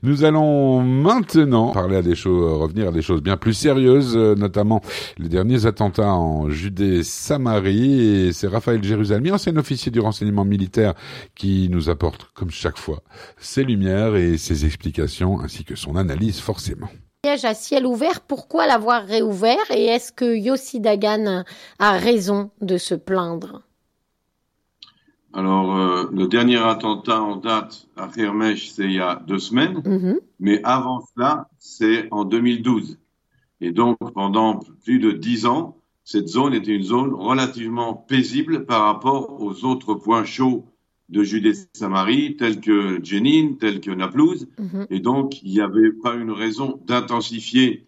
Nous allons maintenant revenir à des choses bien plus sérieuses, notamment les derniers attentats en Judée-Samarie. Et c'est Raphaël Jérusalemi, ancien officier du renseignement militaire, qui nous apporte, comme chaque fois, ses lumières et ses explications, ainsi que son analyse, forcément. Piège à ciel ouvert, pourquoi l'avoir réouvert et est-ce que Yossi Dagan a raison de se plaindre? Alors, le dernier attentat en date à Hermèche, c'est il y a 2 semaines, mais avant cela, c'est en 2012. Et donc, pendant plus de 10 ans, cette zone était une zone relativement paisible par rapport aux autres points chauds de Judée-Samarie, tels que Jenin, tels que Naplouse. Et donc, il n'y avait pas une raison d'intensifier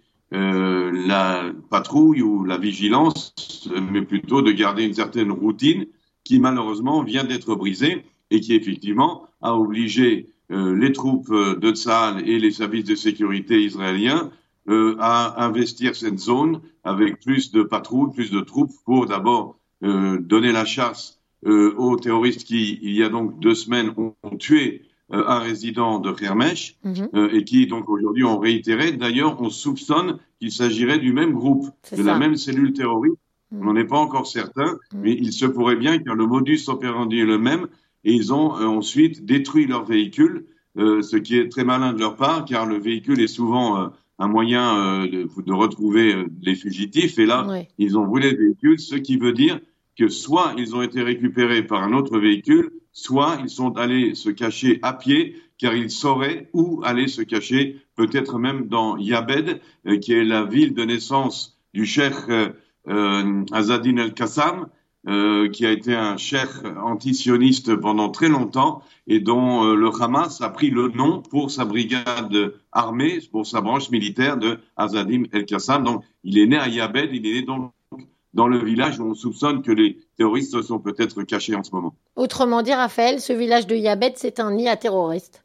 la patrouille ou la vigilance, mais plutôt de garder une certaine routine qui malheureusement vient d'être brisée et qui effectivement a obligé les troupes de Tsahal et les services de sécurité israéliens à investir cette zone avec plus de patrouilles, plus de troupes pour d'abord donner la chasse aux terroristes qui, il y a donc 2 semaines, ont tué un résident de Hermèche et qui donc aujourd'hui ont réitéré. D'ailleurs, on soupçonne qu'il s'agirait du même groupe, la même cellule terroriste. On n'en est pas encore certain, mais il se pourrait bien car le modus operandi est le même et ils ont ensuite détruit leur véhicule, ce qui est très malin de leur part car le véhicule est souvent un moyen de retrouver les fugitifs et là, ils ont brûlé le véhicule, ce qui veut dire que soit ils ont été récupérés par un autre véhicule, soit ils sont allés se cacher à pied car ils sauraient où aller se cacher, peut-être même dans Yabed, qui est la ville de naissance du cheikh Azzadine El-Qassam, qui a été un cheikh antisioniste pendant très longtemps et dont le Hamas a pris le nom pour sa brigade armée, pour sa branche militaire de Azzadine El-Qassam. Donc, il est né à Yabed, il est né donc dans le village où on soupçonne que les terroristes se sont peut-être cachés en ce moment. Autrement dit, Raphaël, ce village de Yabed, c'est un nid à terroristes.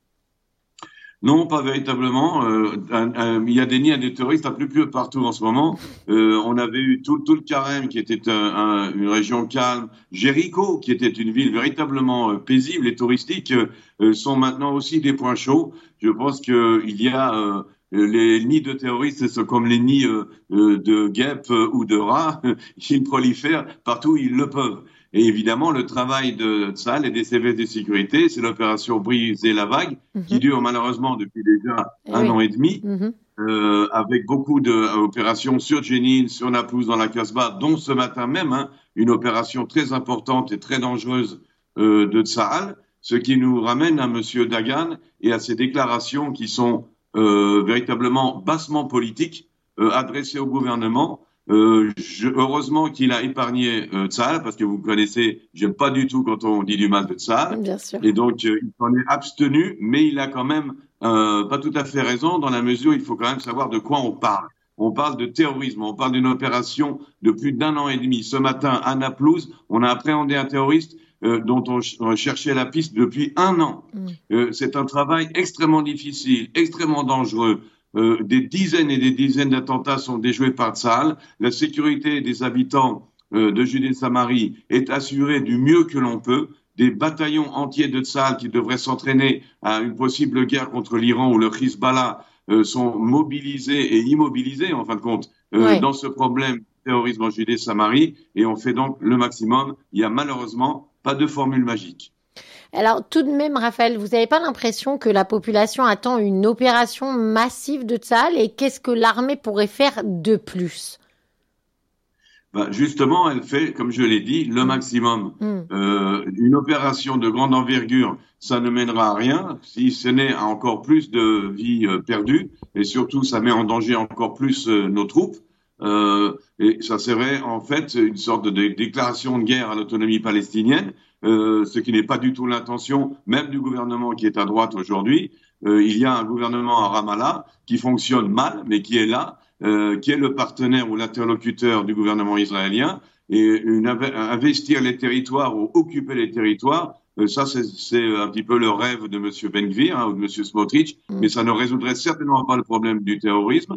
Non, pas véritablement. Il y a des nids à des terroristes un peu plus partout en ce moment. On avait eu tout le Karem, qui était une région calme. Jéricho, qui était une ville véritablement paisible et touristique, sont maintenant aussi des points chauds. Je pense qu'il y a les nids de terroristes, c'est comme les nids de guêpes ou de rats. Ils prolifèrent partout où ils le peuvent. Et évidemment, le travail de Tsahal et des services de sécurité, c'est l'opération Briser la vague, qui dure malheureusement depuis déjà 1 an et demi, avec beaucoup d'opérations sur Jenin, sur Naplouse, dans la Casbah, dont ce matin même, une opération très importante et très dangereuse de Tsahal, ce qui nous ramène à Monsieur Dagan et à ses déclarations qui sont véritablement bassement politiques, adressées au gouvernement. Heureusement qu'il a épargné Tsahal, parce que vous connaissez, j'aime pas du tout quand on dit du mal de Tsahal. Bien sûr. Et donc, il s'en est abstenu, mais il a quand même pas tout à fait raison, dans la mesure où il faut quand même savoir de quoi on parle. On parle de terrorisme, on parle d'une opération de plus d'1 an et demi. Ce matin, à Naplouse, on a appréhendé un terroriste dont on cherchait la piste depuis 1 an. C'est un travail extrêmement difficile, extrêmement dangereux. Des dizaines et des dizaines d'attentats sont déjoués par Tsahal. La sécurité des habitants de Judée-Samarie est assurée du mieux que l'on peut. Des bataillons entiers de Tsahal qui devraient s'entraîner à une possible guerre contre l'Iran ou le Hezbollah sont mobilisés et immobilisés, en fin de compte, dans ce problème du terrorisme en Judée-Samarie. Et on fait donc le maximum. Il y a malheureusement pas de formule magique. Alors, tout de même, Raphaël, vous n'avez pas l'impression que la population attend une opération massive de Tsahal et qu'est-ce que l'armée pourrait faire de plus? Justement, elle fait, comme je l'ai dit, le maximum. Une opération de grande envergure, ça ne mènera à rien, si ce n'est à encore plus de vies perdues, et surtout, ça met en danger encore plus nos troupes. Et ça serait en fait une sorte de déclaration de guerre à l'autonomie palestinienne, ce qui n'est pas du tout l'intention même du gouvernement qui est à droite aujourd'hui. Il y a un gouvernement à Ramallah qui fonctionne mal, mais qui est là, qui est le partenaire ou l'interlocuteur du gouvernement israélien. Et investir les territoires ou occuper les territoires, ça c'est un petit peu le rêve de M. Ben-Gvir ou de M. Smotrich, mais ça ne résoudrait certainement pas le problème du terrorisme.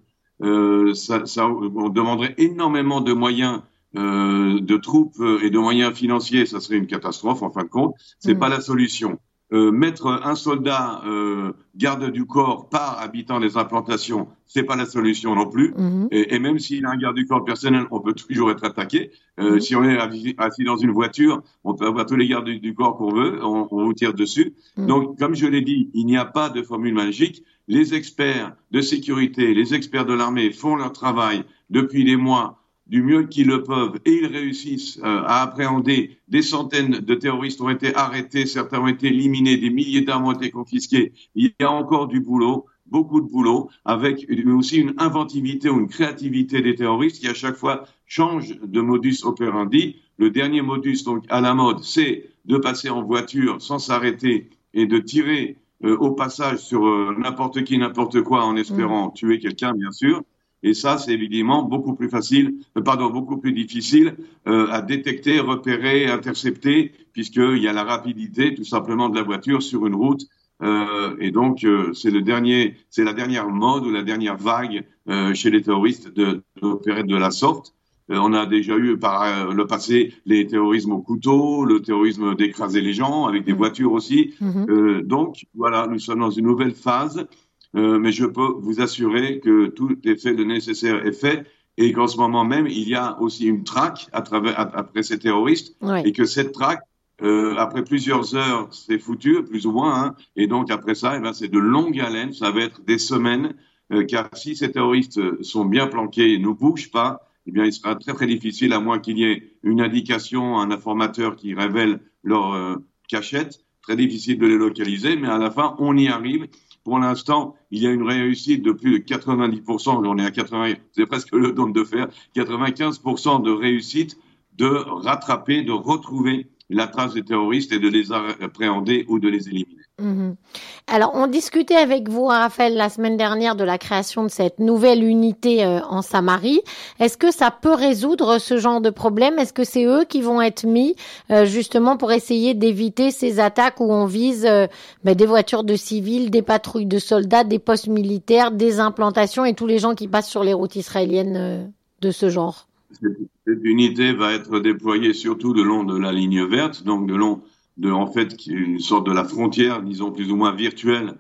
On demanderait énormément de moyens de troupes et de moyens financiers, ça serait une catastrophe en fin de compte. C'est pas la solution. mettre un soldat garde du corps par habitant des implantations, c'est pas la solution non plus. Et même s'il a un garde du corps personnel, on peut toujours être attaqué. Si on est assis dans une voiture, on peut avoir tous les gardes du corps qu'on veut, on vous tire dessus. Donc, comme je l'ai dit, il n'y a pas de formule magique. Les experts de sécurité, les experts de l'armée font leur travail depuis des mois du mieux qu'ils le peuvent, et ils réussissent à appréhender. Des centaines de terroristes ont été arrêtés, certains ont été éliminés, des milliers d'armes ont été confisquées. Il y a encore du boulot, beaucoup de boulot, avec aussi une inventivité ou une créativité des terroristes qui à chaque fois changent de modus operandi. Le dernier modus donc à la mode, c'est de passer en voiture sans s'arrêter et de tirer au passage sur n'importe qui, n'importe quoi, en espérant tuer quelqu'un, bien sûr. Et ça, c'est évidemment beaucoup plus difficile à détecter, repérer, intercepter, puisqu'il y a la rapidité, tout simplement, de la voiture sur une route. Et donc, c'est la dernière mode ou la dernière vague chez les terroristes d'opérer de la sorte. On a déjà eu par le passé les terrorismes au couteau, le terrorisme d'écraser les gens avec des voitures aussi. Donc, voilà, nous sommes dans une nouvelle phase. Mais je peux vous assurer que tout est fait, le nécessaire est fait, et qu'en ce moment même, il y a aussi une traque après ces terroristes, et que cette traque, après plusieurs heures, c'est foutu, plus ou moins, hein, et donc après ça, c'est de longue haleine, ça va être des semaines, car si ces terroristes sont bien planqués et ne bougent pas, eh bien, il sera très très difficile, à moins qu'il y ait une indication, un informateur qui révèle leur cachette, très difficile de les localiser, mais à la fin, on y arrive. Pour l'instant, il y a une réussite de plus de 90%, on est à 80, c'est presque le don de fer, 95% de réussite de rattraper, de retrouver la trace des terroristes et de les appréhender ou de les éliminer. Alors, on discutait avec vous, Raphaël, la semaine dernière de la création de cette nouvelle unité en Samarie. Est-ce que ça peut résoudre ce genre de problème? Est-ce que c'est eux qui vont être mis justement pour essayer d'éviter ces attaques où on vise des voitures de civils, des patrouilles de soldats, des postes militaires, des implantations et tous les gens qui passent sur les routes israéliennes de ce genre? Cette unité va être déployée surtout le long de la ligne verte, donc en fait, une sorte de la frontière, disons plus ou moins virtuelle,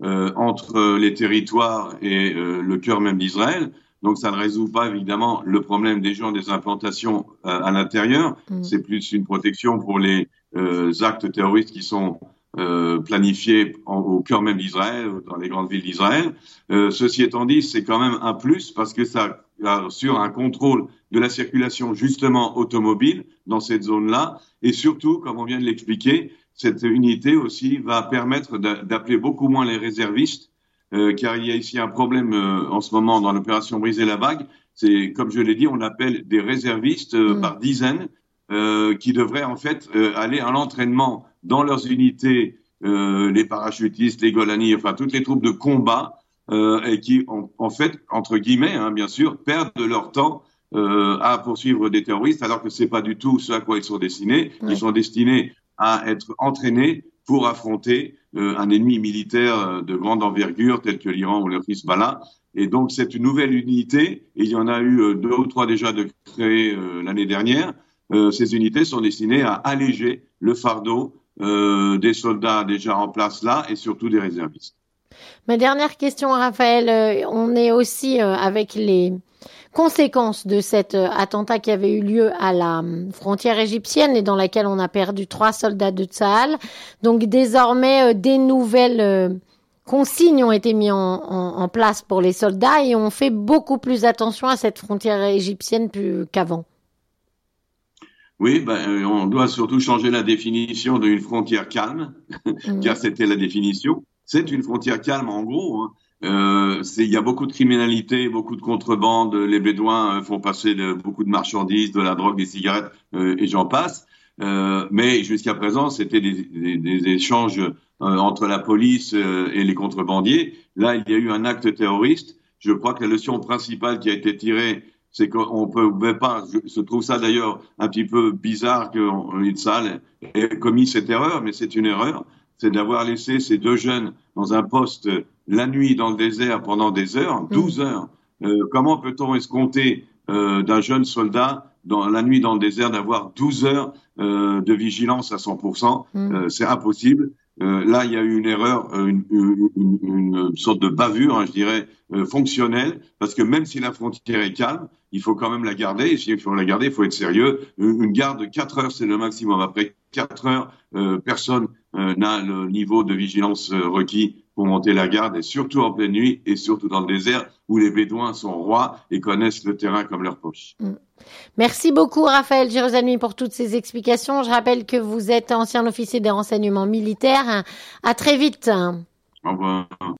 entre les territoires et le cœur même d'Israël. Donc, ça ne résout pas évidemment le problème des gens des implantations à l'intérieur. C'est plus une protection pour les actes terroristes qui sont planifiés au cœur même d'Israël, dans les grandes villes d'Israël. Ceci étant dit, c'est quand même un plus parce que ça assure un contrôle de la circulation justement automobile dans cette zone-là. Et surtout, comme on vient de l'expliquer, cette unité aussi va permettre d'appeler beaucoup moins les réservistes, car il y a ici un problème en ce moment dans l'opération Briser la vague. C'est, comme je l'ai dit, on appelle des réservistes par dizaines qui devraient en fait aller à l'entraînement dans leurs unités, les parachutistes, les Golani, enfin toutes les troupes de combat, et qui, en fait, entre guillemets, hein, bien sûr, perdent leur temps à poursuivre des terroristes, alors que c'est pas du tout ce à quoi ils sont destinés. Ils sont destinés à être entraînés pour affronter un ennemi militaire de grande envergure tel que l'Iran ou le Hezbollah. Et donc, c'est une nouvelle unité. Et il y en a eu 2 ou 3 déjà de créées l'année dernière. Ces unités sont destinées à alléger le fardeau des soldats déjà en place là et surtout des réservistes. Ma dernière question, Raphaël, on est aussi avec les conséquences de cet attentat qui avait eu lieu à la frontière égyptienne et dans laquelle on a perdu 3 soldats de Tsahal. Donc désormais, des nouvelles consignes ont été mises en place pour les soldats et on fait beaucoup plus attention à cette frontière égyptienne qu'avant. Oui, on doit surtout changer la définition d'une frontière calme, car c'était la définition. C'est une frontière calme en gros. Hein. Il y a beaucoup de criminalité, beaucoup de contrebande. Les Bédouins font passer beaucoup de marchandises, de la drogue, des cigarettes et j'en passe. Mais jusqu'à présent, c'était des échanges entre la police et les contrebandiers. Là, il y a eu un acte terroriste. Je crois que la leçon principale qui a été tirée, c'est qu'on peut pas. Je trouve ça d'ailleurs un petit peu bizarre que Tsahal ait commis cette erreur, mais c'est une erreur. C'est d'avoir laissé ces 2 jeunes dans un poste la nuit dans le désert pendant des heures, 12 heures. Comment peut-on escompter d'un jeune soldat dans la nuit dans le désert d'avoir 12 heures de vigilance à 100%? C'est impossible. Là, il y a eu une erreur, une sorte de bavure, hein, je dirais, fonctionnelle, parce que même si la frontière est calme, il faut quand même la garder. Et s'il faut la garder, il faut être sérieux. Une garde de 4 heures, c'est le maximum. Après 4 heures, personne n'a le niveau de vigilance requis pour monter la garde, et surtout en pleine nuit, et surtout dans le désert, où les Bédouins sont rois et connaissent le terrain comme leur poche. Merci beaucoup, Raphaël Jérusalemi, pour toutes ces explications. Je rappelle que vous êtes ancien officier des renseignements militaires. À très vite. Au revoir.